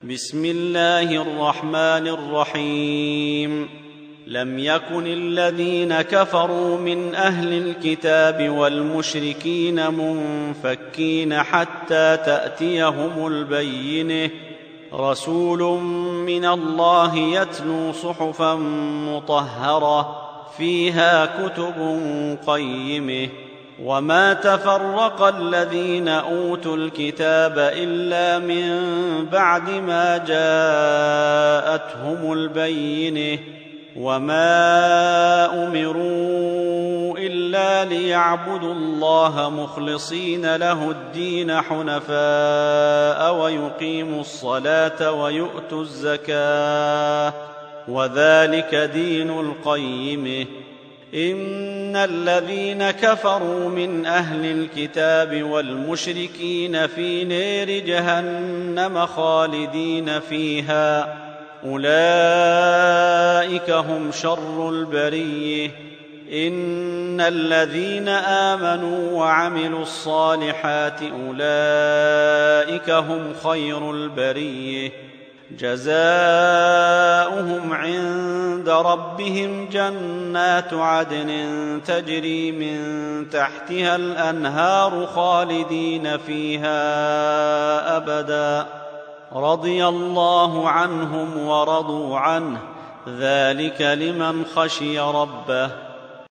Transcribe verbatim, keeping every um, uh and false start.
بسم الله الرحمن الرحيم. لم يكن الذين كفروا من أهل الكتاب والمشركين منفكين حتى تأتيهم البينة، رسول من الله يتلو صحفا مطهرة فيها كتب قيمة. وما تفرق الذين أوتوا الكتاب إلا من بعد ما جاءتهم البينة، وما أمروا إلا ليعبدوا الله مخلصين له الدين حنفاء ويقيموا الصلاة ويؤتوا الزكاة، وذلك دين القيمة. إن الذين كفروا من أهل الكتاب والمشركين في نار جهنم خالدين فيها، أولئك هم شر البرية. إن الذين آمنوا وعملوا الصالحات أولئك هم خير البرية، جزاؤهم عند ربهم جنات عدن تجري من تحتها الأنهار خالدين فيها أبدا، رضي الله عنهم ورضوا عنه، ذلك لمن خشي ربه.